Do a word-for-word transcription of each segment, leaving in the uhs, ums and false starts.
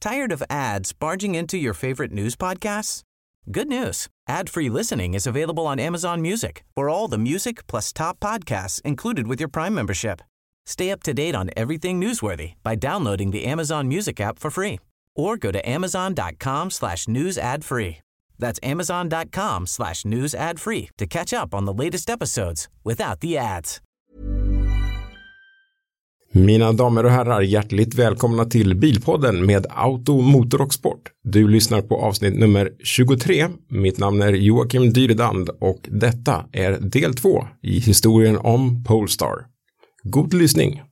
Tired of ads barging into your favorite news podcasts? Good news. Ad-free listening is available on Amazon Music for all the music plus top podcasts included with your Prime membership. Stay up to date on everything newsworthy by downloading the Amazon Music app for free or go to amazon.com slash news ad free. That's amazon.com slash news ad free to catch up on the latest episodes without the ads. Mina damer och herrar, hjärtligt välkomna till Bilpodden med Auto, Motor och Sport. Du lyssnar på avsnitt nummer tjugotre. Mitt namn är Joakim Dyredand och detta är del två i historien om Polestar. God lyssning!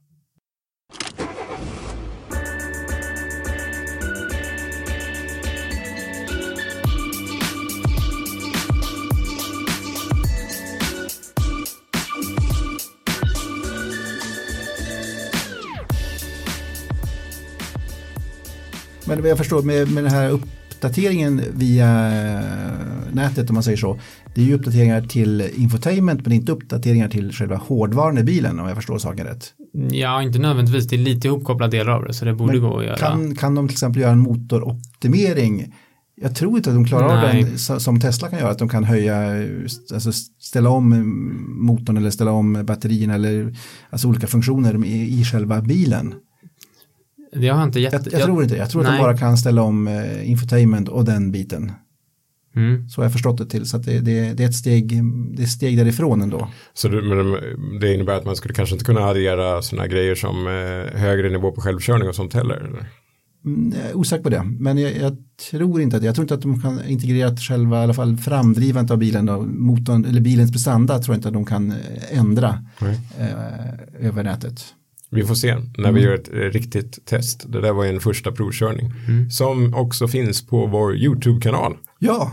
Men vad jag förstår med, med den här uppdateringen via nätet, om man säger så, det är ju uppdateringar till infotainment men inte uppdateringar till själva hårdvaran i bilen, om jag förstår saken rätt. Ja, inte nödvändigtvis. Det är lite ihopkopplade delar av det, så det borde men gå att göra. Kan, kan de till exempel göra en motoroptimering? Jag tror inte att de klarar av den som Tesla kan göra, att de kan höja, alltså ställa om motorn eller ställa om batterierna eller alltså olika funktioner i, i själva bilen. Det har inte jätte... jag, jag tror inte, jag tror nej. Att de bara kan ställa om eh, infotainment och den biten. Mm. Så har jag förstått det till, så att det, det, det är ett steg, det är ett steg därifrån ändå. Så det, men det innebär att man skulle kanske inte kunna addera sådana grejer som eh, högre nivå på självkörning och sånt heller? Eller? Mm, jag är osäker på det, men jag, jag tror inte att jag tror inte att de kan integrera själva, i alla fall framdrivandet av bilen då, motorn, eller bilens prestanda tror jag inte att de kan ändra eh, över nätet. Vi får se när mm. vi gör ett riktigt test. Det där var en första provkörning. Mm. Som också finns på vår YouTube-kanal. Ja.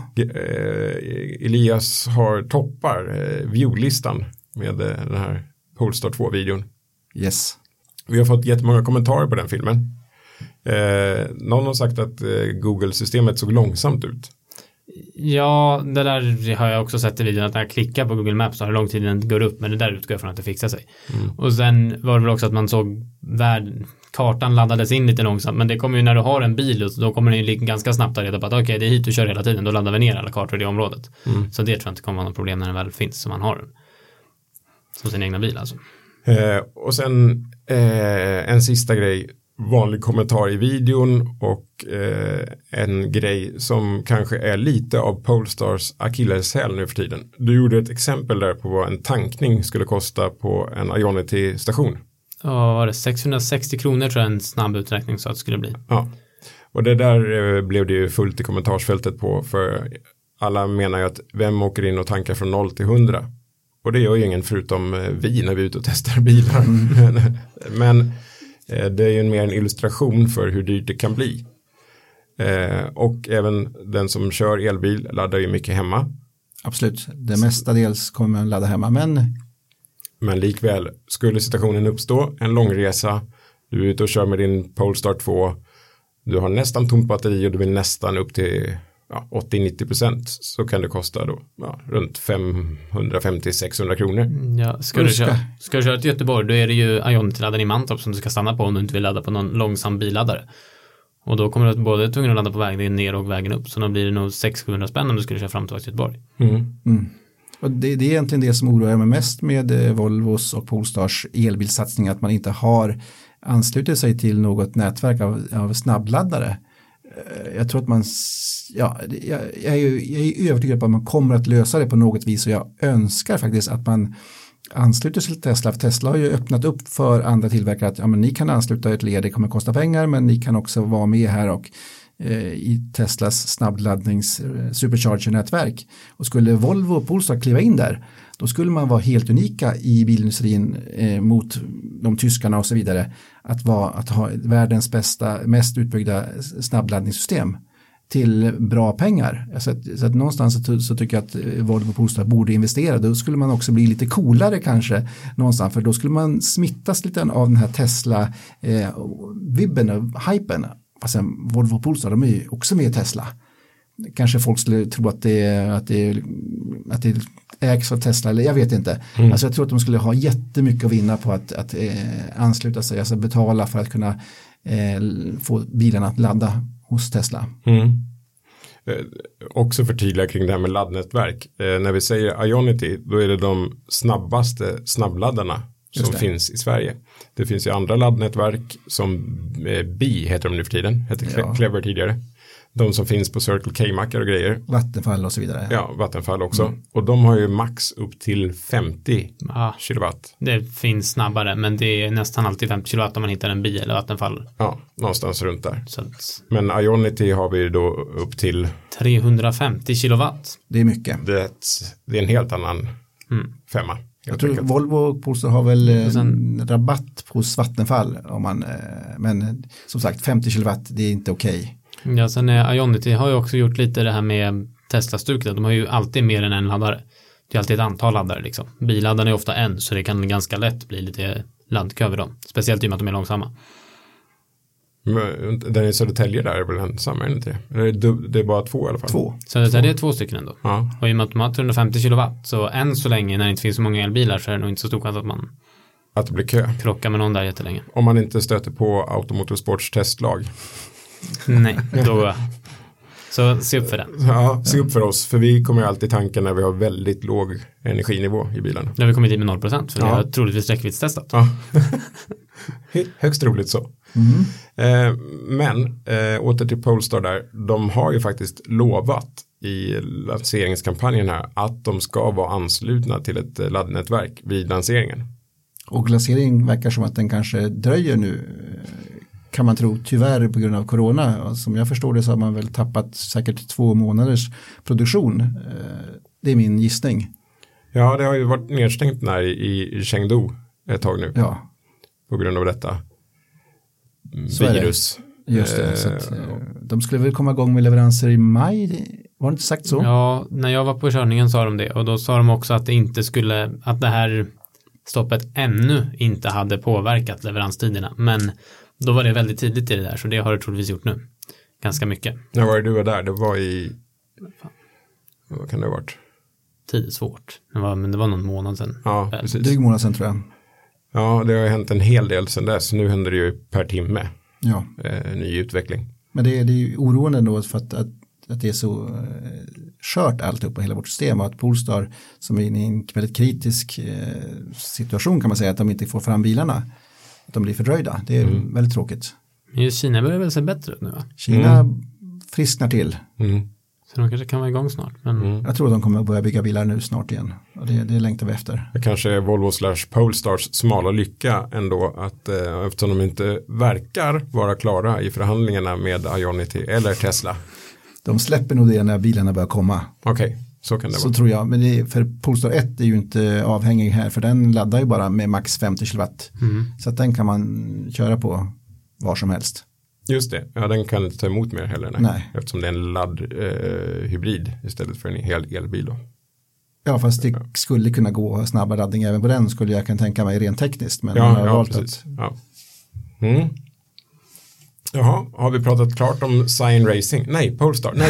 Elias har toppar viewlistan med den här Polestar två-videon. Yes. Vi har fått jättemånga kommentarer på den filmen. Eh, någon har sagt att eh, Google-systemet såg långsamt ut. Ja, det där har jag också sett i videon, att när jag klickar på Google Maps så har det lång tid den går upp, men det där utgår jag från att det fixar sig. Mm. Och sen var det väl också att man såg världen, kartan laddades in lite långsamt, men det kommer ju när du har en bil och då kommer den ju ganska snabbt att reda på att okej, okay, det är hit du kör hela tiden, då laddar vi ner alla kartor i det området. Mm. Så det tror jag inte kommer vara något problem när den väl finns som man har som sin egna bil alltså. Eh, och sen eh, en sista grej. Vanlig kommentar i videon och eh, en grej som kanske är lite av Polestars akilleshäl nu för tiden. Du gjorde ett exempel där på vad en tankning skulle kosta på en Ionity-station. Ja, var det sexhundrasextio kronor tror jag en snabb uträkning så att det skulle bli. Ja, och det där eh, blev det ju fullt i kommentarsfältet på, för alla menar ju att vem åker in och tankar från noll till hundra? Och det gör ju ingen förutom eh, vi när vi är ute och testar bilar. Mm. Men det är ju mer en illustration för hur dyrt det kan bli. Eh, och även den som kör elbil laddar ju mycket hemma. Absolut, det mesta dels kommer man ladda hemma. Men... men likväl, skulle situationen uppstå, en långresa, du är ute och kör med din Polestar två, du har nästan tomt batteri och du vill nästan upp till ja, åttio till nittio procent, så kan det kosta då ja, runt femhundrafemtio till sexhundra kronor. Ja, ska, du köra, ska du köra till Göteborg, då är det ju Ionity-laddaren i Mantorp som du ska stanna på om du inte vill ladda på någon långsam billaddare. Och då kommer du både tvungen att ladda på vägen ner och vägen upp, så då blir det nog sex till sjuhundra spänn om du skulle köra fram till Göteborg. Mm. Mm. Och det, det är egentligen det som oroar mig mest med eh, Volvos och Polestars elbilsatsning, att man inte har anslutit sig till något nätverk av, av snabbladdare. Jag tror att man, ja, jag, jag, är, jag är övertygad på att man kommer att lösa det på något vis, och jag önskar faktiskt att man ansluter sig till Tesla. För Tesla har ju öppnat upp för andra tillverkare att ja, men ni kan ansluta ett led, det kommer att kosta pengar, men ni kan också vara med här och eh, i Teslas snabbladdnings eh, supercharger-nätverk. Och skulle Volvo och Polestar kliva in där, då skulle man vara helt unika i bilindustrin eh, mot de tyskarna och så vidare. Att, vara, att ha världens bästa, mest utbyggda snabbladdningssystem till bra pengar. Så att, så att någonstans så, så tycker jag att Volvo och Polestar borde investera. Då skulle man också bli lite coolare kanske någonstans. För då skulle man smittas lite av den här Tesla-vibben eh, och hypen. Fast sen Volvo och Polestar, de är ju också med i Tesla. Kanske folk skulle tro att det, att det, att det ägs av Tesla, eller jag vet inte. Mm. Alltså jag tror att de skulle ha jättemycket att vinna på att, att eh, ansluta sig, alltså betala för att kunna eh, få bilarna att ladda hos Tesla. Mm. Eh, också förtydliga kring det här med laddnätverk. Eh, när vi säger Ionity, då är det de snabbaste snabbladdarna som finns i Sverige. Det finns ju andra laddnätverk som eh, B I heter de nu för tiden, hette ja. Clever tidigare. De som finns på Circle K-mackar och grejer. Vattenfall och så vidare. Ja, Vattenfall också. Mm. Och de har ju max upp till femtio ja, kilowatt. Det finns snabbare, men det är nästan alltid femtio kilowatt om man hittar en bil eller Vattenfall. Ja, någonstans runt där. Så att... Men Ionity har vi då upp till trehundrafemtio kilowatt. Det är mycket. Det, det är en helt annan mm. femma. Jag tror enkelt. Volvo och Polestar har väl sen, rabatt hos Vattenfall. Om man, men som sagt, femtio kilowatt, det är inte okej. Okay. Ja, sen är Ionity har ju också gjort lite det här med Tesla-stuket. De har ju alltid mer än en laddare. Det är alltid ett antal laddare liksom. Billaddarna är ofta en, så det kan ganska lätt bli lite laddkö över dem. Speciellt i och med att de är långsamma. Men den i Södertälje där är väl ensam, är det inte det? Det är bara två i alla fall. Två. Södertälje är två stycken ändå. Ja. Och i och med att de har trehundrafemtio kilowatt, så än så länge när det inte finns så många elbilar så är det nog inte så stor chans att man att det blir kö. Krockar med någon där jättelänge. Om man inte stöter på Automotorsports testlag. Nej, då så se upp för den. Ja, se upp för oss, för vi kommer ju alltid tanka när vi har väldigt låg energinivå i bilarna. När vi kommer dit med noll procent, för ja. Vi har troligtvis räckviddstestat. Ja. Högst roligt så. Mm. Eh, men eh, åter till Polestar där, de har ju faktiskt lovat i lanseringskampanjen här att de ska vara anslutna till ett laddnätverk vid lanseringen. Och lansering verkar som att den kanske dröjer nu, kan man tro, tyvärr på grund av corona. Som jag förstår det så har man väl tappat säkert två månaders produktion. Det är min gissning. Ja, det har ju varit nedstängt när i, i Chengdu ett tag nu. Ja. På grund av detta så virus. Just det, så att, de skulle väl komma igång med leveranser i maj, var det inte sagt så? Ja, när jag var på körningen sa de det, och då sa de också att det inte skulle, att det här stoppet ännu inte hade påverkat leveranstiderna, men då var det väldigt tidigt i det där, så det har det troligtvis gjort nu. Ganska mycket. När var det du var där? Det var i... Vad kan det ha varit? Tid är svårt. Det var, men det var någon månad sedan. Ja, precis. Dryg månad sedan tror jag. Ja, det har hänt en hel del sedan dess. Nu händer det ju per timme. Ja. Eh, ny utveckling. Men det är, det är ju oroande då för att, att, att det är så eh, kört allt upp på hela vårt system, och att Polestar som är i en väldigt kritisk eh, situation kan man säga, att de inte får fram bilarna. Att de blir fördröjda. Det är mm. väldigt tråkigt. Just Kina börjar väl se bättre ut nu, va? Kina mm. frisknar till. Mm. Så de kanske kan vara igång snart. Men... Mm. Jag tror att de kommer att börja bygga bilar nu snart igen. Och det, det längtar vi efter. Det kanske är Volvo slash Polestars smala lycka ändå, att eh, eftersom de inte verkar vara klara i förhandlingarna med Ionity eller Tesla. De släpper nog det när bilarna börjar komma. Okej, okay. Så kan det så vara. Så tror jag, men det är, för Polestar ett är ju inte avhängig här, för den laddar ju bara med max femtio kilowatt. Mm. Så att den kan man köra på var som helst. Just det, ja, den kan inte ta emot mer heller. Nej. Nej. Eftersom det är en laddhybrid eh, istället för en hel elbil då. Ja, fast det skulle kunna gå snabba laddning även på den, skulle jag kan tänka mig rent tekniskt. Men ja, har ja valt precis. Att... Ja. Mm. Jaha, har vi pratat klart om Cyan Racing? Nej, Polestar. Nej,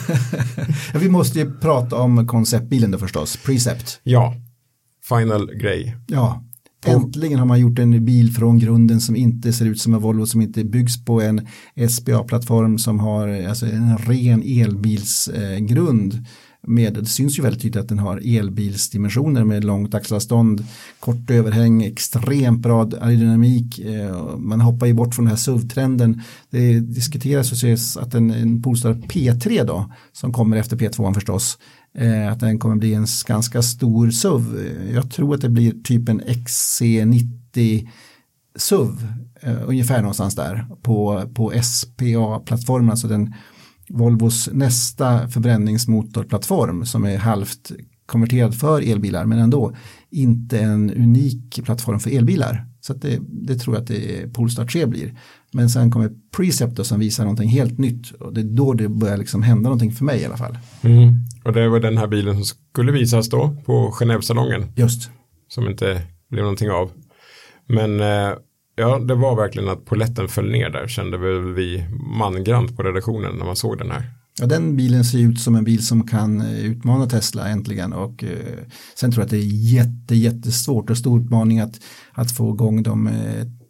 ja, vi måste ju prata om konceptbilen då förstås, Precept. Ja, final grej. Ja, på... äntligen har man gjort en bil från grunden som inte ser ut som en Volvo, som inte byggs på en S P A-plattform, som har alltså en ren elbilsgrund. Eh, med, det syns ju väldigt tydligt att den har elbilsdimensioner med långt axelavstånd, kort överhäng, extremt bra aerodynamik. Eh, man hoppar ju bort från den här S U V-trenden. Det diskuteras och ses att en, en Polestar P tre då, som kommer efter P två förstås, eh, att den kommer bli en ganska stor S U V. Jag tror att det blir typ en X C nittio S U V, eh, ungefär någonstans där på, på S P A-plattformen, alltså den Volvos nästa förbränningsmotorplattform som är halvt konverterad för elbilar, men ändå inte en unik plattform för elbilar. Så att det, det tror jag att det Polestar tre blir. Men sen kommer Precept som visar någonting helt nytt, och det är då det börjar liksom hända någonting för mig i alla fall. Mm. Och det var den här bilen som skulle visas då på Genèvesalongen. Just. Som inte blev någonting av. Men eh, ja, det var verkligen att poletten föll ner där, kände väl vi mangrant på redaktionen när man såg den här. Ja, den bilen ser ut som en bil som kan utmana Tesla äntligen, och eh, sen tror jag att det är jätte, jättesvårt och stor utmaning att, att få igång de eh,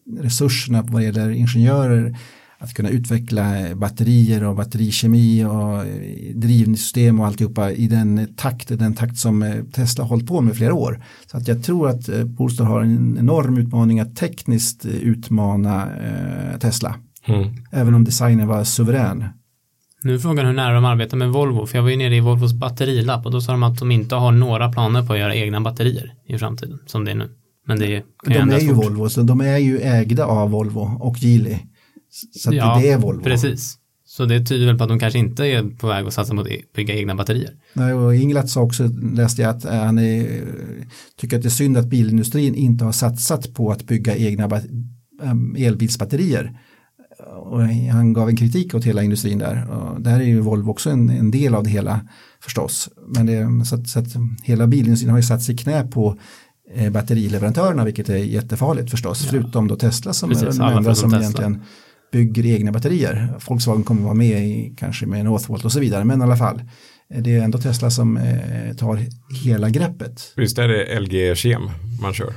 resurserna vad det gäller ingenjörer att kunna utveckla batterier och batterikemi och drivsystem och alltihopa i den takt, den takt som Tesla har hållit på med flera år. Så att jag tror att Polestar har en enorm utmaning att tekniskt utmana eh, Tesla. Mm. Även om designen var suverän. Nu är frågan hur nära de arbetar med Volvo. För jag var ju nere i Volvos batterilabb och då sa de att de inte har några planer på att göra egna batterier i framtiden som det är nu. Men det kan de är ju fort. Volvo, så de är ju ägda av Volvo och Geely. Så att ja, det är Volvo. Precis. Så det tyder väl på att de kanske inte är på väg att satsa på att bygga egna batterier. Nej, och Inglat sa också, läste jag, att han är, tycker att det är synd att bilindustrin inte har satsat på att bygga egna elbilsbatterier. Och han gav en kritik åt hela industrin där. Och där är ju Volvo också en, en del av det hela förstås. Men det, så, att, så att hela bilindustrin har ju satt sig knä på eh, batterileverantörerna, vilket är jättefarligt förstås. Ja. Förutom då Tesla som Precis, är den enda som Tesla. egentligen bygger egna batterier. Volkswagen kommer vara med i, kanske med Northvolt och så vidare. Men i alla fall, det är ändå Tesla som eh, tar hela greppet. Visst är det L G Chem man kör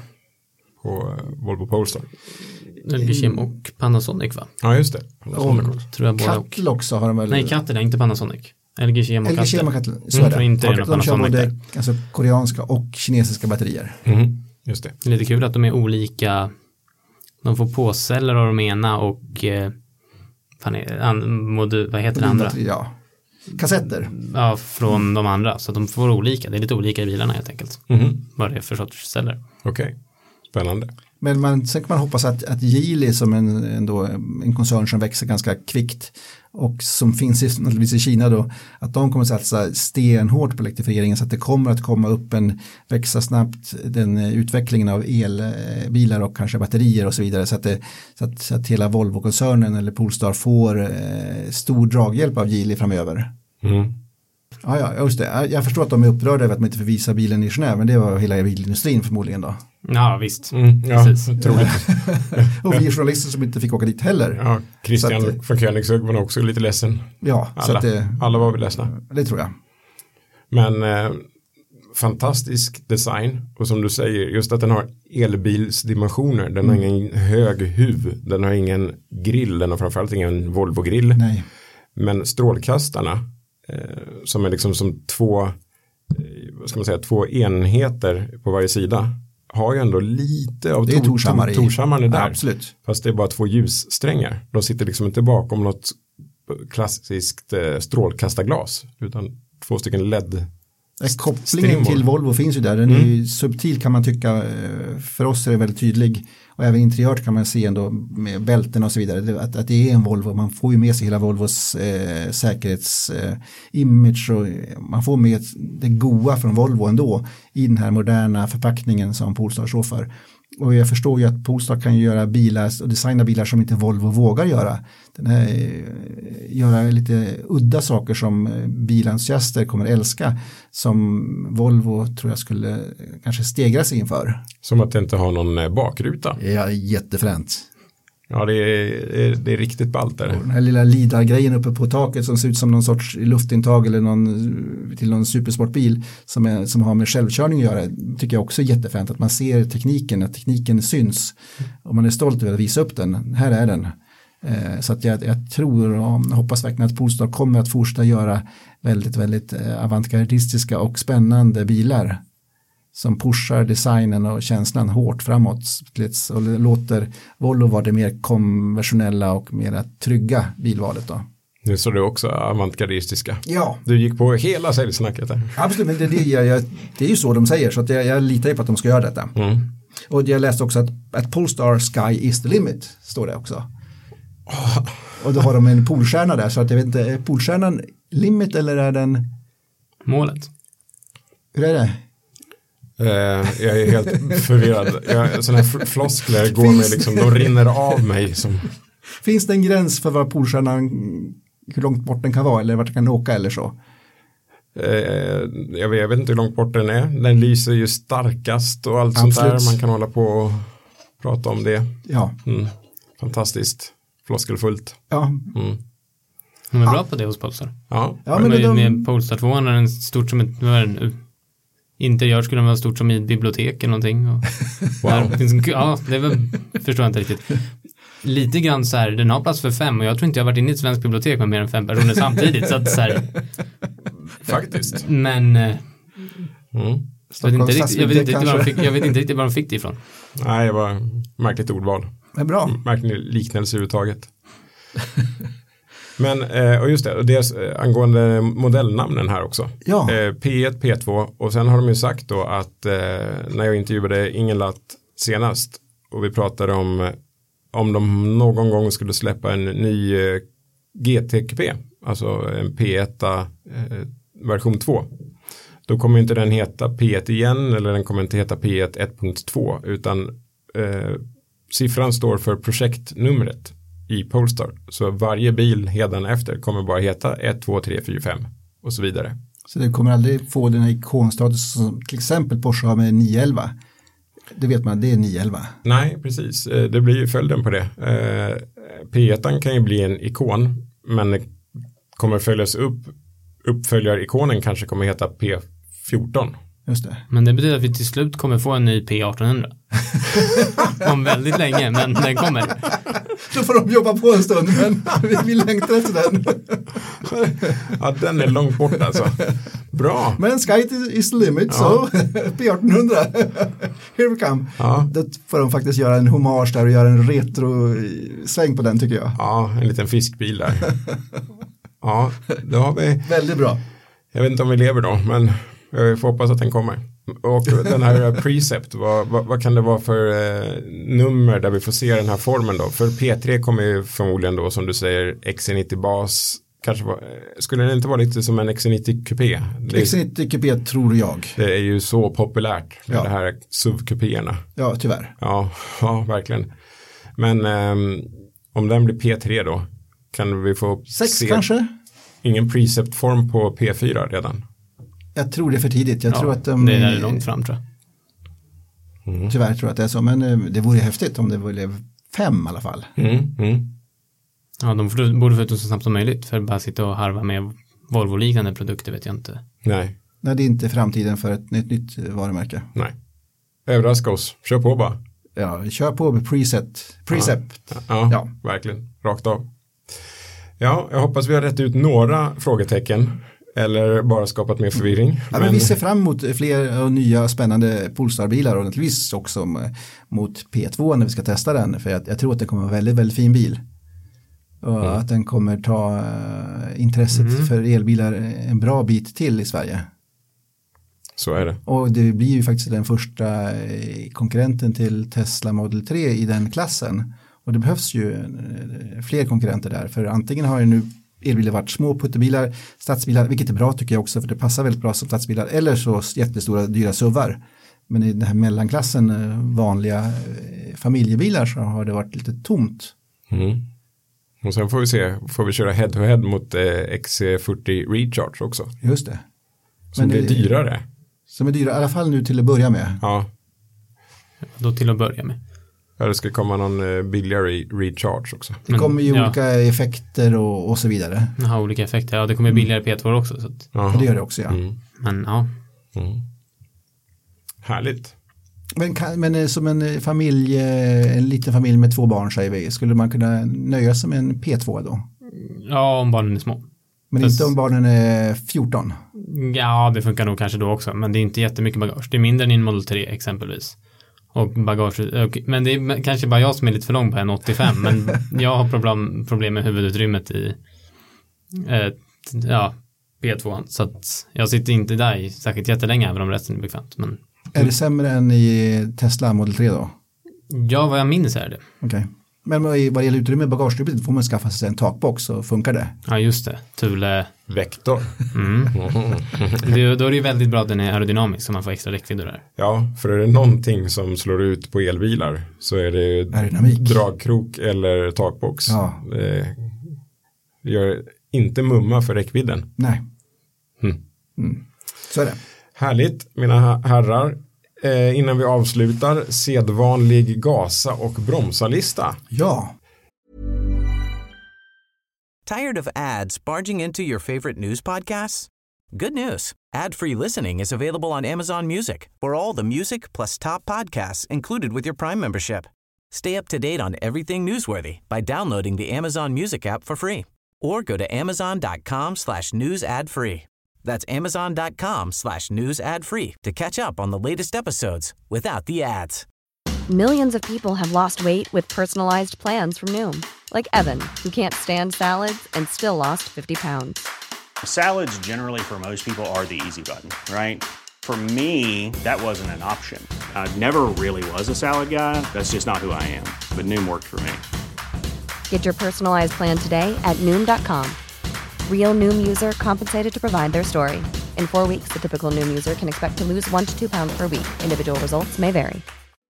på Volvo Polestar? L G Chem och Panasonic, va? Ja, just det. Panasonic och, också. Tror jag Kattel också har de väl... Nej, Kattel är inte Panasonic. L G Chem och Kattel. L G Chem och Kattel, så är det. Inte de de kör både alltså, koreanska och kinesiska batterier. Mm, just det. Det är lite kul att de är olika. De får påceller av de ena och eh, fan är, an, mod, vad heter det andra? Ja. Kassetter. Ja, från mm. de andra. Så de får olika. Det är lite olika i bilarna helt enkelt. Mm. Vad det är för sorts celler. Okej, okay. Spännande. Men man, sen kan man hoppas att, att Geely som en, ändå, en koncern som växer ganska kvickt och som finns i, naturligtvis i Kina då, att de kommer att satsa stenhårt på elektrifieringen så att det kommer att komma upp en, växa snabbt den utvecklingen av elbilar och kanske batterier och så vidare så att, det, så att, så att hela Volvo-koncernen eller Polestar får eh, stor draghjälp av Geely framöver. Mm. Ja, ja, just det. Jag förstår att de är upprörda över att man inte får visa bilen i Genève, men det var hela bilindustrin förmodligen då. Ja, visst. Mm, ja, troligt. Och vi journalister som inte fick åka dit heller. Ja, Christian att, från Koenigsegg var också lite ledsen. Ja, alla, så att det, alla var väl ledsna. Det tror jag. Men eh, fantastisk design och som du säger, just att den har elbilsdimensioner. Den mm. har ingen hög huv, den har ingen grill, den har framförallt ingen Volvo-grill. Nej. Men strålkastarna som är liksom som två, vad ska man säga, två enheter på varje sida har ju ändå lite av tor- Torshammar Torshammar där. Ja, absolut. Fast det är bara två ljussträngar. De sitter liksom inte bakom något klassiskt strålkastarglas utan två stycken L E D. Kopplingen strimmor. Till Volvo finns ju där. Den mm. är ju subtil kan man tycka. För oss är det väldigt tydlig. Och även interiört kan man se ändå med bälten och så vidare. Att, att det är en Volvo. Man får ju med sig hela Volvos eh, säkerhetsimage. Eh, och man får med det goda från Volvo ändå. I den här moderna förpackningen som Polestar står för. Och jag förstår ju att Polestar kan göra bilar och designa bilar som inte Volvo vågar göra. Den här, göra lite udda saker som bilentusiaster kommer älska. Som Volvo tror jag skulle kanske stegra sig inför. Som att det inte har någon bakruta. Ja, jättefränt. Ja, det är, det är riktigt ballt där. Den här lilla Lida-grejen uppe på taket som ser ut som någon sorts luftintag eller någon, till någon supersportbil som, är, som har med självkörning att göra tycker jag också är jättefränt. Att man ser tekniken, att tekniken syns och man är stolt över att visa upp den. Här är den. Eh, så att jag, jag tror och hoppas verkligen att Polestar kommer att fortsätta göra väldigt, väldigt avantgardistiska och spännande bilar. Som pushar designen och känslan hårt framåt och låter Volvo vara det mer konventionella och mer trygga bilvalet då. Nu så du också avantgardistiska. Ja. Du gick på hela säljsnacket där. Absolut, men det, det, jag, jag, det är ju så de säger så att jag, jag litar på att de ska göra detta. Mm. Och jag läste också att, att Polestar Sky is the limit, står det också. Oh. Och då har de en polstjärna där så att jag vet inte, är polstjärnan limit eller är den målet? Hur är det? Uh, jag är helt förvirrad. Jag, sådana här floskler går mig liksom, de rinner av mig. Som... Finns det en gräns för vad polstjärnan, hur långt bort den kan vara eller vart den kan åka eller så? Uh, jag, vet, jag vet inte hur långt bort den är. Den lyser ju starkast och allt Absolut. Sånt där. Man kan hålla på och prata om det. Ja. Mm. Fantastiskt. Floskelfullt. Ja. Mm. De är bra på det hos Polestar. Ja. Ja, men men de... de... Med Polestar två är den stort som ett... interiör skulle vara stort som i ett bibliotek eller någonting. Och wow. Finns, ja, det var, förstår jag inte riktigt. Lite grann så här, den har plats för fem och jag tror inte jag har varit inne i ett svenskt bibliotek med mer än fem personer samtidigt. Så att så här, faktiskt. Men mm. jag, vet inte riktigt, jag, vet inte riktigt var de fick, jag vet inte riktigt var de fick det ifrån. Nej, det var märkligt ordval. Det är bra. Märklig liknelse överhuvudtaget. Men, och just det, och det är angående modellnamnen här också. Ja. P ett, P två och sen har de ju sagt då att när jag intervjuade Ingelath senast och vi pratade om om de någon gång skulle släppa en ny G T-Q P, alltså en P ett eh, version två. Då kommer inte den heta P ett igen eller den kommer inte heta P ett ett punkt två utan eh, siffran står för projektnumret i Polestar. Så varje bil hedan efter kommer bara heta ett, två, tre, fyra, fem och så vidare. Så det kommer aldrig få den här ikonstatus som till exempel Porsche har med nio elva. Det vet man, det är nio elva. Nej, precis. Det blir ju följden på det. P ett kan ju bli en ikon men det kommer följas upp. Uppföljarikonen kanske kommer heta P fjorton. Just det. Men det betyder att vi till slut kommer få en ny P arton hundra. Om väldigt länge, men den kommer. Då får de jobba på en stund, men vi, vi längtar efter den. Ja, den är långt bort alltså. Bra. Men sky is the limit, så ja. P arton hundra. Here we come. Ja. Då får de faktiskt göra en hommage där och göra en retro-sväng på den tycker jag. Ja, en liten fiskbil där. Ja, då har vi... Väldigt bra. Jag vet inte om vi lever då, men jag får hoppas att den kommer. Och den här Precept, vad, vad, vad kan det vara för eh, nummer där vi får se den här formen då? För P tre kommer ju förmodligen då, som du säger, X C nittio bas. Kanske var, skulle det inte vara lite som en X C nittio kupé? X C nittio kupé tror jag. Det är ju så populärt med ja. det här S U V-kupéerna. Ja, tyvärr. Ja, ja verkligen. Men eh, om den blir P tre då, kan vi få Sex se... kanske? Ingen Precept-form på P fyra redan? Jag tror det är för tidigt. Jag ja, tror att de, det är långt fram tror jag. Mm. Tyvärr tror jag att det är så. Men det vore häftigt om det blev fem i alla fall. Mm. Mm. Ja, de borde få ut det så snabbt som möjligt. För att bara sitta och harva med Volvo-liknande produkter vet jag inte. Nej. Nej, det är inte framtiden för ett nytt, nytt varumärke. Nej. Överraska oss. Kör på bara. Ja, kör på med preset. Precept. Ja, ja, ja, verkligen. Rakt av. Ja, jag hoppas vi har rätt ut några frågetecken. Eller bara skapat mer förvirring. Ja, men... men vi ser fram emot fler och nya spännande Polestar-bilar och naturligtvis också mot P två när vi ska testa den. För jag, jag tror att det kommer vara en väldigt, väldigt fin bil. Och mm. att den kommer ta uh, intresset mm. för elbilar en bra bit till i Sverige. Så är det. Och det blir ju faktiskt den första konkurrenten till Tesla Model tre i den klassen. Och det behövs ju fler konkurrenter där. För antingen har det nu elbilar varit små puttebilar, stadsbilar, vilket är bra tycker jag också för det passar väldigt bra som stadsbilar. Eller så jättestora dyra suvar. Men i den här mellanklassen vanliga familjebilar så har det varit lite tomt. Mm. Och sen får vi se, får vi köra head to head mot eh, X C fyrtio Recharge också. Just det. Som blir dyrare. Som är dyrare, i alla fall nu till att börja med. Ja. Då till att börja med. Ja, det ska komma någon eh, billigare recharge också. Det kommer ju Men, olika ja. effekter och, och så vidare. Ja, olika effekter. Ja, det kommer billigare P två också. Så att... ja, det gör det också, ja. Mm. Men ja. Mm. Härligt. Men, men som en familj, en liten familj med två barn säger vi, skulle man kunna nöja sig med en P två då? Ja, om barnen är små. Men Fast, inte om barnen är fjorton? Ja, det funkar nog kanske då också. Men det är inte jättemycket bagage. Det är mindre än en Model tre exempelvis. Och bagage, och, men det är kanske bara jag som är lite för lång på en åttiofem. Men jag har problem, problem med huvudutrymmet i eh, ja, P två. Så att jag sitter inte där i säkert jättelänge även om resten är bekvämt. Men, är det sämre än i Tesla Model tre då? Ja, vad jag minns är det. Okej. Okay. Men vad det gäller utrymme i bagageutrymmet får man skaffa sig en takbox så funkar det. Ja, just det. Thule Vector. Mm. det, då är det ju väldigt bra att den är aerodynamisk så man får extra räckvidd där. Ja, för är det någonting som slår ut på elbilar så är det aerodynamik. Dragkrok eller takbox. Ja. Det gör inte mumma för räckvidden. Nej. Mm. Mm. Så är det. Härligt, mina herrar. Eh, innan vi avslutar, sedvanlig gasa och bromsa-lista. Ja. Tired of ads barging into your favorite news podcasts? Good news. Ad-free listening is available on Amazon Music for all the music plus top podcasts included with your Prime membership. Stay up to date on everything newsworthy by downloading the Amazon Music app for free or go to amazon.com slash news ad free. That's amazon.com slash news ad free to catch up on the latest episodes without the ads. Millions of people have lost weight with personalized plans from Noom. Like Evan, who can't stand salads and still lost fifty pounds. Salads generally for most people are the easy button, right? For me, that wasn't an option. I never really was a salad guy. That's just not who I am. But Noom worked for me. Get your personalized plan today at Noom dot com. Real Noom user compensated to provide their story. In four weeks, the typical Noom user can expect to lose one to two pounds per week. Individual results may vary.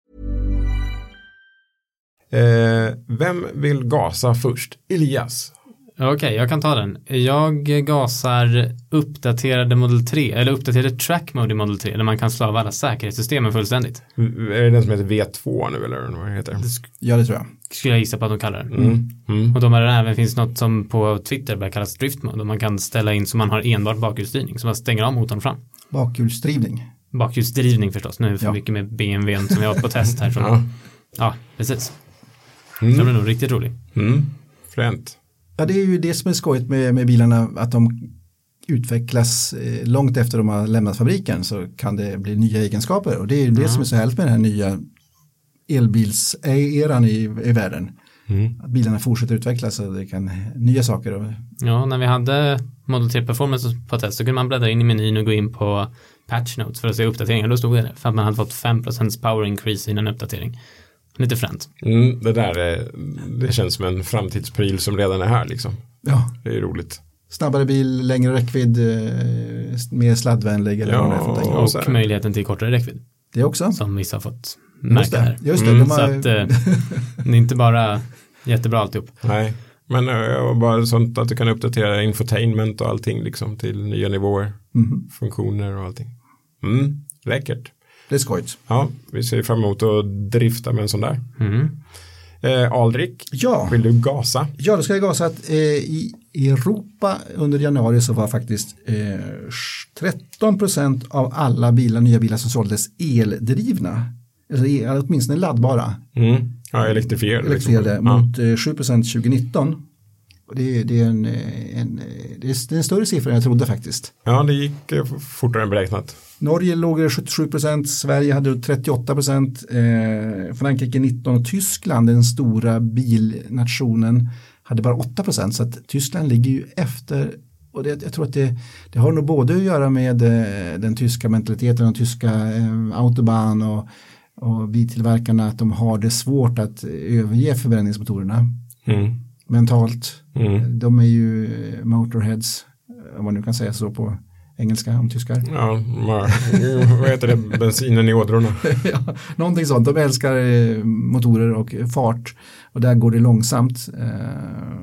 Eh, vem vill gasa först? Elias. Okej, okay, jag kan ta den. Jag gasar uppdaterade Model tre, eller uppdaterade track mode i Model tre, där man kan slå av alla säkerhetssystemen fullständigt. Är det den som heter V två nu eller vad det heter? Ja, det tror jag. Skulle jag gissa på att de kallar det. Mm. Mm. Och de har även finns något som på Twitter börjar kallas drift mode, och man kan ställa in så man har enbart bakhjulsdrivning, så man stänger av motorn fram. Bakhjulsdrivning? Bakhjulsdrivning förstås, nu är det för ja. mycket med B M W som jag har på test här. ja. ja, precis. Mm. Det blir nog riktigt roligt. Mm. Fränt. Ja, det är ju det som är skojigt med, med bilarna, att de utvecklas eh, långt efter de har lämnat fabriken, så kan det bli nya egenskaper, och det är ju det mm. som är så härligt med den här nya elbils-eran i, i världen. Mm. Att bilarna fortsätter utvecklas och det kan nya saker. Och... Ja, när vi hade Model tre Performance på test så kunde man bläddra in i menyn och gå in på patch notes för att se uppdateringar. Då stod det för att man hade fått fem procent power increase i en uppdatering. Lite fränt. Mm, det där är, det känns som en framtidspryl som redan är här liksom. Ja. Det är roligt. Snabbare bil, längre räckvidd, mer sladdvänlig eller ja, vad det är för någonting. Och, och möjligheten till kortare räckvidd. Det också. Som vissa har fått märka här. Just det, mm, de har... Så att eh, det är inte bara jättebra alltihop. Nej, men äh, bara sånt att du kan uppdatera infotainment och allting liksom till nya nivåer, mm. funktioner och allting. Mm, läckert. Det är skojt. Ja, vi ser fram emot att drifta med en sån där. Mm. Eh, Aldrik, ja. vill du gasa? Ja, då ska jag gasa att eh, i Europa under januari så var faktiskt eh, tretton procent av alla bilar, nya bilar som såldes eldrivna. Alltså el, åtminstone laddbara. Mm. Ja, elektrifierade. Elektrifierade liksom. mot ja. sju procent tjugonitton. Och det, det, är en, en, det är en större siffra än jag trodde faktiskt. Ja, det gick fortare än beräknat. Norge låg sjuttiosju procent, Sverige hade trettioåtta procent, eh, Frankrike nitton och Tyskland, den stora bilnationen, hade bara åtta procent. Så att Tyskland ligger ju efter, och det, jag tror att det, det har nog både att göra med eh, den tyska mentaliteten, den tyska eh, autobahn och, och biltillverkarna, att de har det svårt att överge förbränningsmotorerna. Mm. Mentalt. Mm. De är ju motorheads, om man nu kan säga så på engelska om tyskar. Ja, vad heter det? Bensinen i ådrorna. ja, någonting sånt. De älskar eh, motorer och fart. Och där går det långsamt. Eh,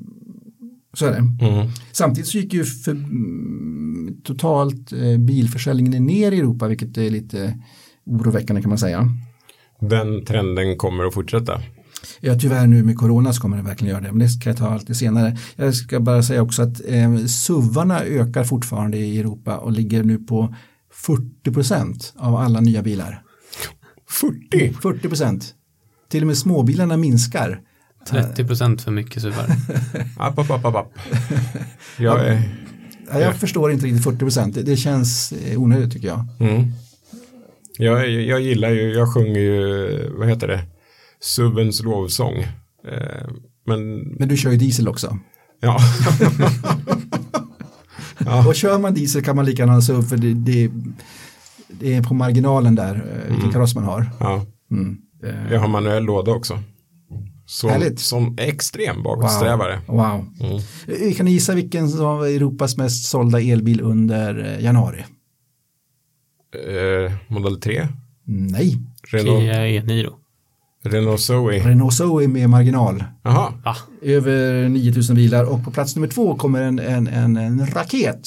så är det. Mm. Samtidigt så gick ju för, mm, totalt eh, bilförsäljningen ner i Europa, vilket är lite oroväckande kan man säga. Den trenden kommer att fortsätta. Ja, tyvärr nu med corona så kommer det verkligen göra det, men det ska jag ta alltid senare. Jag ska bara säga också att eh, SUVarna ökar fortfarande i Europa och ligger nu på fyrtio procent av alla nya bilar. fyrtio? fyrtio procent. Till och med småbilarna minskar. trettio procent för mycket SUVar. app, app, app, app. Jag, är, ja, jag förstår inte riktigt fyrtio procent. Det, det känns onödigt tycker jag. Mm. Jag, jag gillar ju, jag sjunger ju, vad heter det? SUVens lovsång. Eh, men... men du kör ju diesel också. Ja. ja. Och kör man diesel kan man lika gärna ha SUV, för det, det, det är på marginalen där vilken mm. kaross man har. Ja. Mm. Jag har manuell låda också. Som, som extrem bakåtsträvare. Wow. wow. Mm. Kan ni gissa vilken som var Europas mest sålda elbil under januari? Eh, Model tre? Nej. Renault e-Niro. Renault Zoe. Renault Zoe med marginal. Aha. Ah. Över nio tusen bilar, och på plats nummer två kommer en, en, en, en raket.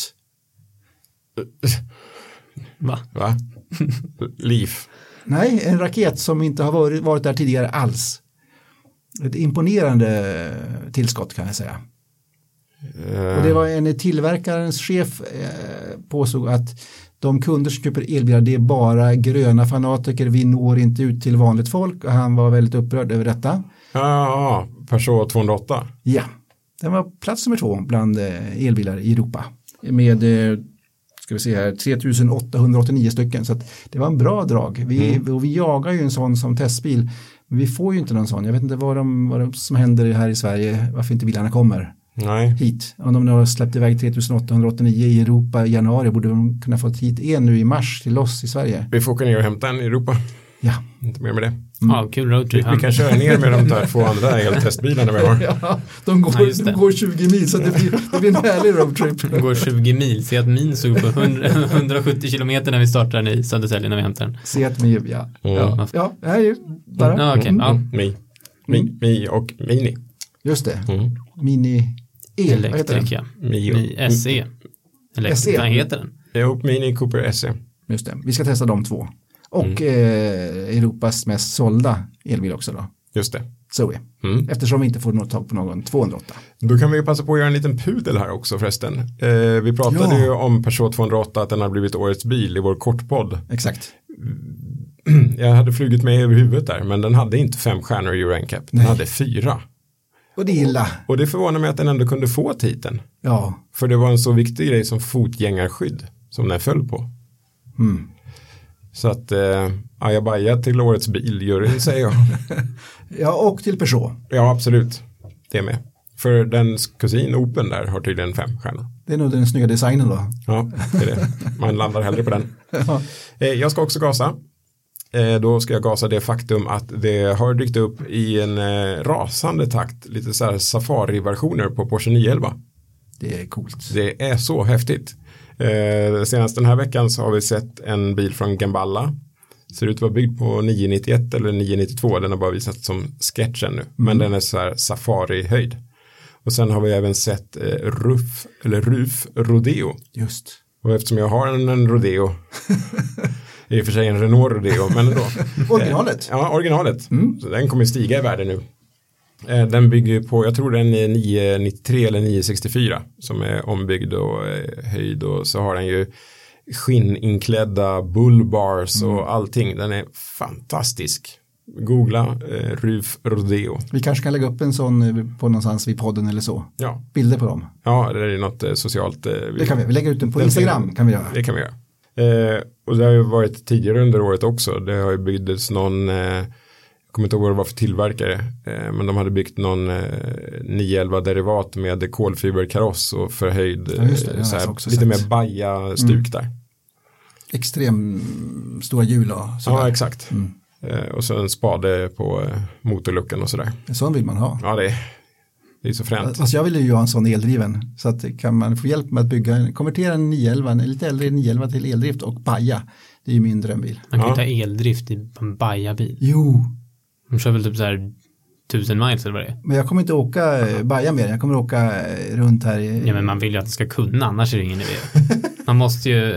Va? Va? Leaf. Nej, en raket som inte har varit, varit där tidigare alls. Ett imponerande tillskott kan jag säga. Och det var en tillverkarens chef eh, påstod att de kunder som köper elbilar, det är bara gröna fanatiker, vi når inte ut till vanligt folk, och han var väldigt upprörd över detta. Ja, Peugeot tvåhundraåtta. Ja, den var plats nummer två bland eh, elbilar i Europa med eh, ska vi se här, tre tusen åttahundraåttionio stycken, så att det var en bra drag. Vi, mm. och vi jagar ju en sån som testbil, men vi får ju inte någon sån. Jag vet inte vad, de, vad de, som händer här i Sverige, varför inte bilarna kommer. Nej. Hit. Om de nu har släppt iväg tre tusen åttahundraåttionio i Europa i januari, borde de kunna få hit en nu i mars till oss i Sverige. Vi får åka ner och hämta en i Europa. Ja. Inte mer med det. Mm. Ja, kul roadtrip. Vi, vi kan köra ner med de där två andra eltestbilarna vi har. Ja, de går, ja, de går tjugo mil, så det blir, det blir en härlig roadtrip. De går tjugo mil. Se att min såg på hundrasjuttio kilometer när vi startar i Södertälje när vi hämtar den. Se att min, ja. Mm. Ja, ja, det här är ju bara. Ja, okay. mm. ja. Mi. Mi. Mm. Mi och Mini. Just det. Mm. Mini El, Electric, ja. Mi, och, Mi S E. Electric, vad heter den? Ja, Mini Cooper S E. Just det, vi ska testa de två. Och mm. eh, Europas mest sålda elbil också då. Just det. Zoe. Mm. Eftersom vi inte får något tag på någon tvåhundraåtta. Då kan vi passa på att göra en liten pudel här också förresten. Eh, vi pratade ja. ju om Peugeot tvåhundraåtta, att den har blivit årets bil i vår kortpodd. Exakt. Jag hade flugit med över huvudet där, men den hade inte fem stjärnor i Euro N C A P. Den Nej. hade fyra. Och det är illa. Och, och det förvånar mig att den ändå kunde få titeln. Ja. För det var en så viktig grej som fotgängarskydd som den föll på. Mm. Så att eh, ajabaja till årets bil gör det, säger jag. Ja, och till Peugeot. Ja, absolut. Det är med. För dens kusin Open där har tydligen fem stjärnor. Det är nog den snygga designen då. Ja, det är det. Man landar hellre på den. Ja. Eh, jag ska också gasa. Eh, då ska jag gasa det faktum att det har dykt upp i en eh, rasande takt lite så här safari-versioner på Porsche nio elva. Det är coolt. Det är så häftigt. Eh, senast den här veckan så har vi sett en bil från Gamballa. Ser ut att vara byggd på nio nittioett eller nio nittiotvå. Den har bara visat som sketchen nu. Mm. Men den är så här safari-höjd. Och sen har vi även sett eh, Ruf, eller Ruf Rodeo. Just. Och eftersom jag har en, en Rodeo, i och för sig en Renault Rodeo, men ändå. Originalet? Eh, ja, originalet. Mm. Så den kommer stiga i värde nu. Eh, den bygger på, jag tror den är nio nittiotre eller nio sextiofyra som är ombyggd och eh, höjd. Och så har den ju skinninklädda bullbars och mm. allting. Den är fantastisk. Googla eh, Ruf Rodeo. Vi kanske kan lägga upp en sån på någonstans vid podden eller så. Ja. Bilder på dem. Ja, det är något eh, socialt. Eh, vi, det kan vi. Vi lägger ut den på den Instagram kan, kan vi göra. Det kan vi göra. Eh, och det har ju varit tidigare under året också. Det har ju byggts någon, eh, jag kommer inte ihåg vad det var för tillverkare. Eh, men de hade byggt någon eh, nio elva derivat med kolfiberkaross och förhöjd. Ja, just det, eh, såhär, lite sett. Mer baja-stuk mm. där. Extrem stora hjul och sådär. Ja, exakt. Mm. Och så en spade på motorluckan och sådär. En sån vill man ha. Ja, det är, det är så fränt. Alltså jag vill ju ha en sån eldriven. Så att kan man få hjälp med att bygga, konvertera en nio elva, en lite äldre nio elva till eldrift och baja. Det är ju min drömbil. Man kan ju ja. ta eldrift i en baja-bil. Jo. De kör väl typ så här tusen miles eller vad det är. Men jag kommer inte åka baja mer. Jag kommer åka runt här. I... Ja, men man vill ju att det ska kunna, annars är det ingen idé. Man måste ju...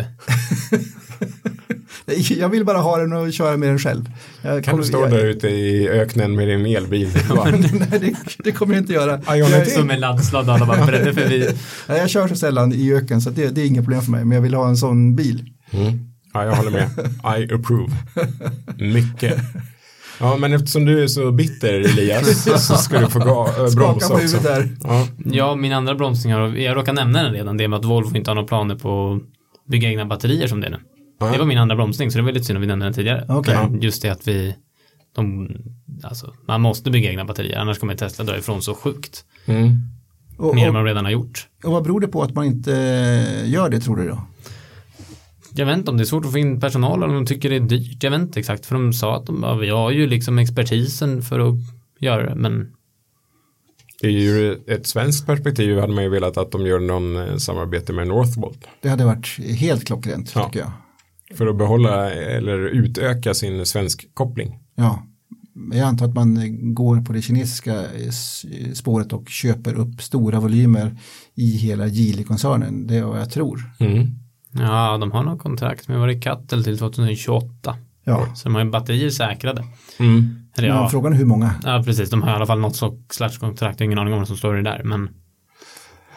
Jag vill bara ha den och köra med den själv. Jag kan kommer, du stå jag, där ute i öknen med din elbil? Nej, det, det kommer jag inte göra. Ja, jag jag, som en laddsladd alla bara beredda förbi. Jag kör så sällan i öken så det, det är inget problem för mig. Men jag vill ha en sån bil. Mm. Ja, jag håller med. I approve. Mycket. Ja, men eftersom du är så bitter, Elias, så ska du få ga- äh, bromsa också. Där. Ja. ja, min andra bromsningar, jag råkar nämna den redan, det är med att Volvo inte har några planer på att bygga egna batterier som det är nu. Ja. Det var min andra bromsning, så det var lite synd att vi nämnde den tidigare. Okay. Men just det att vi, de, alltså, man måste bygga egna batterier, annars kommer Tesla dra ifrån så sjukt. Mm. Och, Mer och, än man redan har gjort. Och vad beror det på att man inte gör det, tror du då? Jag vet inte om det är svårt att få in personal eller om de tycker det är dyrt. Jag vet inte exakt, för de sa att de, ja, vi har ju liksom expertisen för att göra det, men det är ju ett svenskt perspektiv hade man ju velat att de gör någon samarbete med Northvolt. Det hade varit helt klockrent, ja. Tycker jag. För att behålla eller utöka sin svensk koppling. Ja, jag antar att man går på det kinesiska spåret och köper upp stora volymer i hela Geely-koncernen. Det är vad jag tror. Mm. Ja, de har något kontrakt med Varig Kattel till tjugohundratjugoåtta. Ja. Så de har ju batterier säkrade. Mm. Eller, ja, ja, frågan är hur många. Ja, precis. De har i alla fall något slags kontrakt. Jag har ingen aning om vad som står i det där. Men...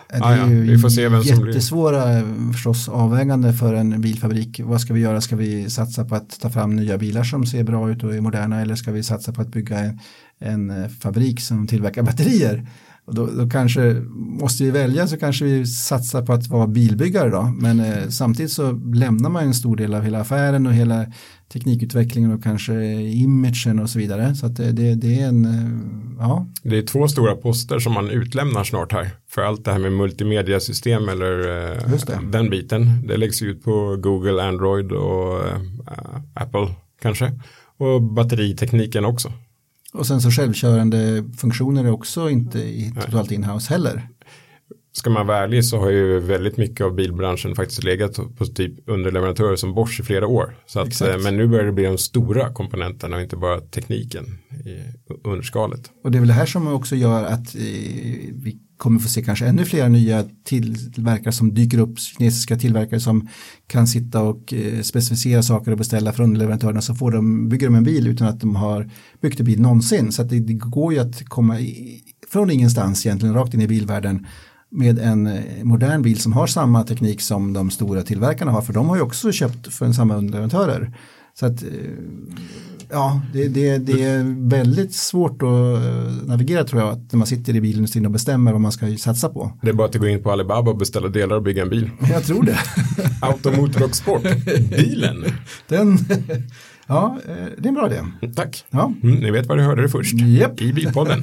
Det är ah, ja. ju Vi får se vem som jättesvåra blir. Förstås avvägande för en bilfabrik. Vad ska vi göra? Ska vi satsa på att ta fram nya bilar som ser bra ut och är moderna, eller ska vi satsa på att bygga en, en fabrik som tillverkar batterier? Och då, då kanske måste vi välja, så kanske vi satsar på att vara bilbyggare då. Men eh, samtidigt så lämnar man en stor del av hela affären och hela teknikutvecklingen och kanske imagen och så vidare. Så att det, det, det är en, eh, ja. Det är två stora poster som man utlämnar snart här. För allt det här med multimediasystem eller eh, den biten. Det läggs ut på Google, Android och eh, Apple kanske. Och batteritekniken också. Och sen så självkörande funktioner är också inte i totalt in-house heller. Ska man vara ärlig så har ju väldigt mycket av bilbranschen faktiskt legat på typ underleverantörer som Bosch i flera år. Så att, men nu börjar det bli de stora komponenterna och inte bara tekniken i underskalet. Och det är väl det här som också gör att eh, vi kommer få se kanske ännu fler nya tillverkare som dyker upp, kinesiska tillverkare som kan sitta och eh, specificera saker och beställa från underleverantörerna, så får de, bygger de en bil utan att de har byggt en bil någonsin. Så att det, det går ju att komma i, från ingenstans egentligen rakt in i bilvärlden med en modern bil som har samma teknik som de stora tillverkarna har, för de har ju också köpt för en samma underleverantörer. Så att ja, det, det, det är väldigt svårt att navigera, tror jag, att när man sitter i bilindustrin och bestämmer vad man ska satsa på. Det är bara att gå in på Alibaba och beställa delar och bygga en bil. Jag tror det. Automotor och sport. Bilen. Den, ja, det är en bra idé. Tack. Ja. Mm, ni vet vad du hörde det först. Yep. I Bilpodden.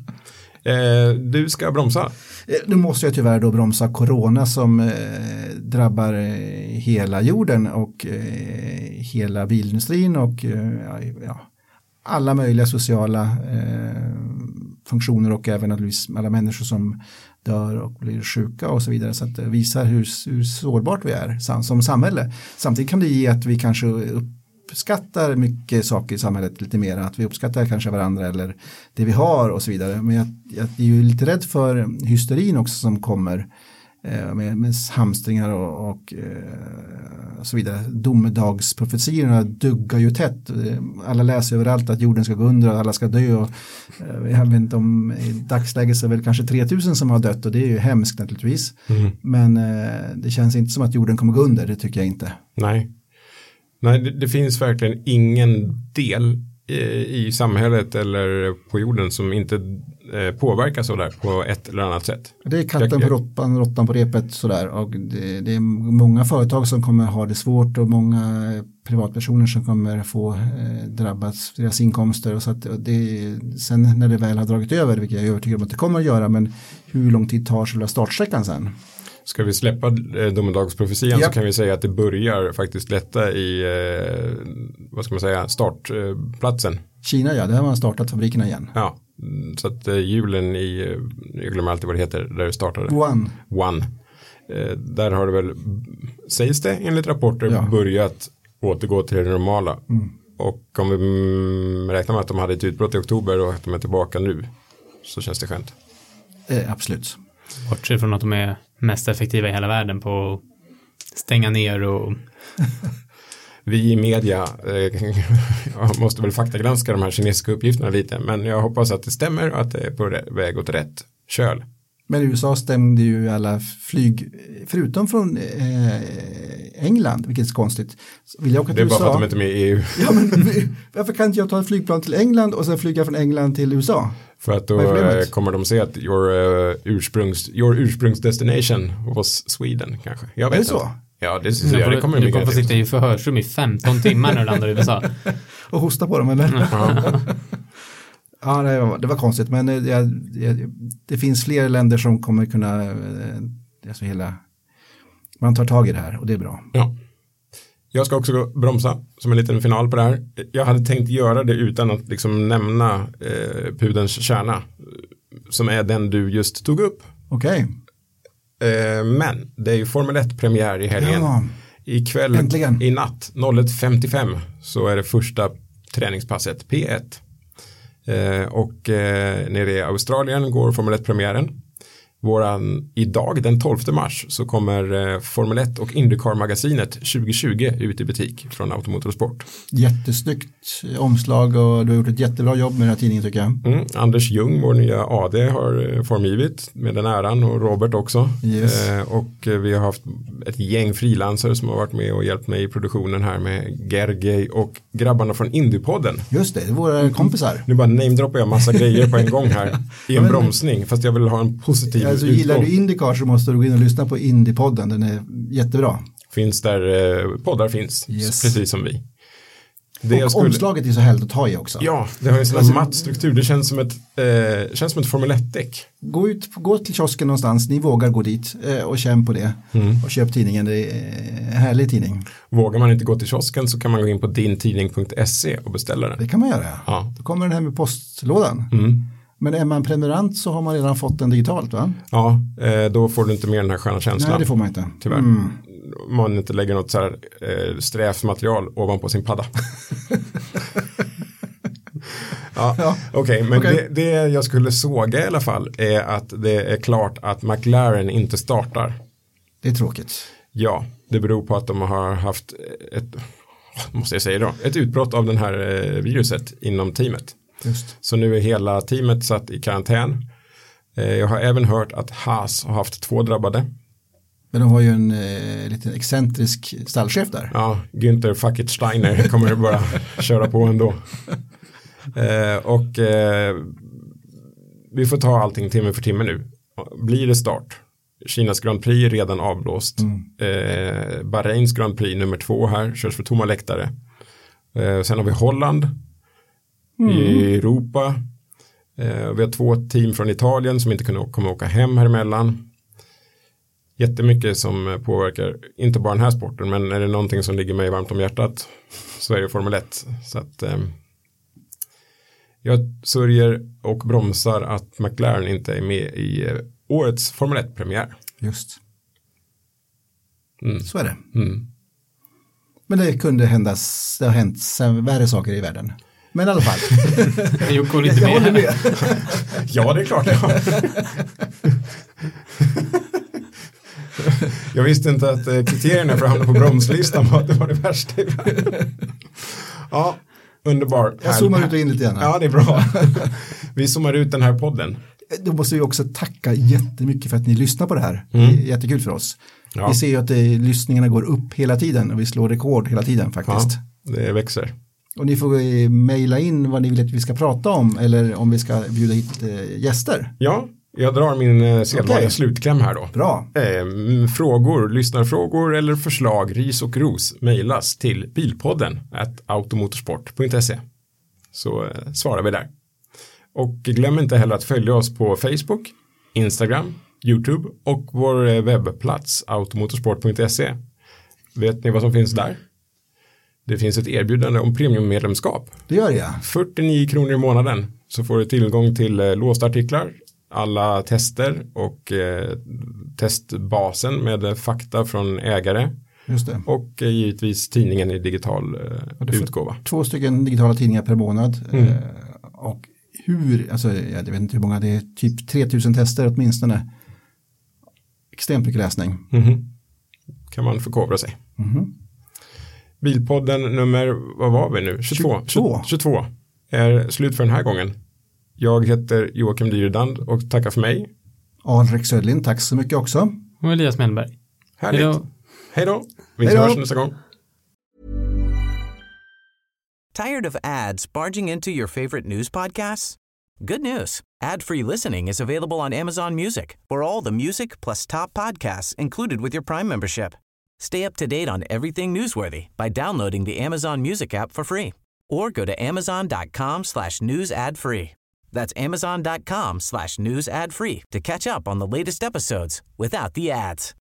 eh, du ska bromsa. Nu måste jag tyvärr då bromsa corona som eh, drabbar eh, hela jorden och eh, hela bilindustrin och eh, ja, alla möjliga sociala eh, funktioner och även naturligtvis alla människor som dör och blir sjuka och så vidare. Så att det visar hur, hur sårbart vi är som, som samhälle. Samtidigt kan det ge att vi kanske uppskattar mycket saker i samhället lite mer, att vi uppskattar kanske varandra eller det vi har och så vidare. Men jag, jag är ju lite rädd för hysterin också som kommer eh, med, med hamstringar och, och eh, så vidare. Domedagsprofetiorna duggar ju tätt. Alla läser överallt att jorden ska gå under och alla ska dö. Och, eh, jag vet inte om i dagsläget så är väl kanske tre tusen som har dött, och det är ju hemskt naturligtvis. Mm. Men eh, det känns inte som att jorden kommer gå under, det tycker jag inte. Nej. Nej, det, det finns verkligen ingen del i, i samhället eller på jorden som inte eh, påverkas av det här på ett eller annat sätt. Det är katten på råttan, råttan på repet sådär, och det, det är många företag som kommer ha det svårt och många privatpersoner som kommer få eh, drabbas deras inkomster, och så att det, sen när det väl har dragit över, vilket jag är övertygad om att det kommer att göra, men hur lång tid tar själva startsträckan sen? Ska vi släppa eh, domedagsprofetian, yep, så kan vi säga att det börjar faktiskt lätta i eh, vad ska man säga, startplatsen. Eh, Kina, ja, där har man startat fabrikerna igen. Ja, så att eh, julen i, eh, jag glömmer alltid vad det heter, där det startade. One. One. Eh, där har det väl, sägs det enligt rapporter, ja, börjat återgå till det normala. Mm. Och om vi mm, räknar med att de hade ett utbrott i oktober och att de är tillbaka nu, så känns det skönt. Eh, absolut. Bortsett från att de är mest effektiva i hela världen på att stänga ner och vi i media eh, måste väl faktagranska de här kinesiska uppgifterna lite, men jag hoppas att det stämmer och att det är på väg åt rätt köl. Men U S A stämde ju alla flyg, förutom från eh, England, vilket är konstigt. Vill jag åka till det är bara U S A, för att de inte är med i E U. Ja, men varför kan inte jag ta ett flygplan till England och sen flyga från England till U S A? För att då eh, kommer de se att your, uh, ursprungs, your ursprungsdestination was Sweden kanske. Jag vet är det så? Inte. Ja, det, så, ja, det kommer du kommer få sitta i förhörsrum i femton timmar när du landar i U S A. Och hosta på dem, eller? Ja. Ja, det var, det var konstigt, men det, det, det finns fler länder som kommer kunna, alltså hela, man tar tag i det här och det är bra. Ja. Jag ska också bromsa som en liten final på det här. Jag hade tänkt göra det utan att liksom nämna eh, pudelns kärna, som är den du just tog upp. Okej. Okay. Eh, men det är ju Formel ett-premiär i helgen. Ja. Ikväll, äntligen. I natt, ett femtiofem, så är det första träningspasset, P ett. Eh, och eh, nere i Australien går Formel ett-premiären. Våran, idag den tolfte mars så kommer eh, Formel ett och IndyCar-magasinet tjugo tjugo ut i butik från Automotorsport. Jättesnyggt omslag och du har gjort ett jättebra jobb med den här tidningen tycker jag. Mm, Anders Ljung, vår nya A D, har formgivit med den äran och Robert också. Yes. Eh, och eh, vi har haft ett gäng frilansare som har varit med och hjälpt mig i produktionen här med Gergej och grabbarna från Indypodden. Just det, det är våra kompisar. Nu bara namedroppar jag massa grejer på en gång här i en bromsning, fast jag vill ha en positiv alltså, utgång. gillar du Indycar så måste du gå in och lyssna på Indypodden, den är jättebra. Finns där eh, poddar finns, Yes. precis som vi. Det och jag skulle... omslaget är så härligt att ta i också. Ja, det har en sån här matt struktur, det känns som ett, eh, känns som ett Formel ett-däck. Gå ut, gå till kiosken någonstans, ni vågar gå dit eh, och känn på det. Mm. Och köp tidningen, det är en härlig tidning. Vågar man inte gå till kiosken så kan man gå in på dintidning punkt se och beställa den. Det kan man göra, ja. Då kommer den här med postlådan. Mm. Men är man prenumerant så har man redan fått den digitalt va? Ja, eh, då får du inte mer den här sköna känslan. Nej, det får man inte. Tyvärr. Mm. Man inte lägger något så här eh, strävsmaterial ovanpå sin padda. ja, ja. Okej, okay, men okay. Det, det jag skulle såga i alla fall är att det är klart att McLaren inte startar. Det är tråkigt. Ja, det beror på att de har haft ett, måste jag säga då, ett utbrott av den här eh, viruset inom teamet. Just. Så nu är hela teamet satt i karantän. Eh, jag har även hört att Haas har haft två drabbade. Men de har ju en eh, lite excentrisk stallchef där. Ja, Günther Fuckit Steiner kommer bara köra på ändå. Eh, och eh, vi får ta allting timme för timme nu. Blir det start? Kinas Grand Prix är redan avblåst. Mm. Eh, Bahrains Grand Prix nummer två här körs för tomma läktare. Eh, sen har vi Holland mm. i Europa. Eh, vi har två team från Italien som inte kunde, kommer åka hem här emellan. Jättemycket som påverkar, inte bara den här sporten, men är det någonting som ligger mig varmt om hjärtat så är det Formel ett. Så att eh, jag sörjer och bromsar att McLaren inte är med i eh, årets Formel ett-premiär. Just. Mm. Så är det. Mm. Men det kunde hända, det har hänt värre saker i världen. Men i alla fall. jag går inte med. Jag håller med. Ja, det är klart. Ja. Jag visste inte att eh, kriterierna för att hamna på bromslistan var, det var det värsta. Ja, underbar. Jag zoomar ut och in lite grann. Ja, det är bra. Vi zoomar ut den här podden. Då måste vi också tacka jättemycket för att ni lyssnar på det här. Mm. Det är jättekul för oss. Ja. Vi ser ju att det, lyssningarna går upp hela tiden och vi slår rekord hela tiden faktiskt. Ja, det växer. Och ni får mejla in vad ni vill att vi ska prata om eller om vi ska bjuda hit eh, gäster. Ja, jag drar min eh, sedvanliga okay. slutkläm här då. Bra. Eh, frågor, lyssnarfrågor eller förslag, ris och ros mejlas till bilpodden at automotorsport punkt se. Så eh, svarar vi där. Och glöm inte heller att följa oss på Facebook, Instagram, YouTube och vår webbplats automotorsport punkt se. Vet ni vad som finns där? Det finns ett erbjudande om premiummedlemskap. Det gör jag. fyrtionio kronor i månaden så får du tillgång till eh, låsta artiklar, alla tester och eh, testbasen med fakta från ägare. Just det. Och eh, givetvis tidningen i digital eh, utgåva. Två stycken digitala tidningar per månad. Mm. Eh, och hur, alltså jag vet inte hur många, det är typ tre tusen tester åtminstone. Extremt mycket läsning. Mm-hmm. Kan man förkovra sig. Mm-hmm. Bilpodden nummer, vad var vi nu? tjugotvå. tjugotvå. tjugotvå är slut för den här gången. Jag heter Joakim Dyredand och tackar för mig. Alrik Södlin, tack så mycket också. Och Elias Mellberg. Härligt. Hej då. Hej då. Vi hörs nästa gång. Tired of ads barging into your favorite news podcasts? Good news. Ad-free listening is available on Amazon Music for all the music plus top podcasts included with your Prime membership. Stay up to date on everything newsworthy by downloading the Amazon Music app for free or go to amazon.com slash news ad free. That's amazon.com slash news ad free to catch up on the latest episodes without the ads.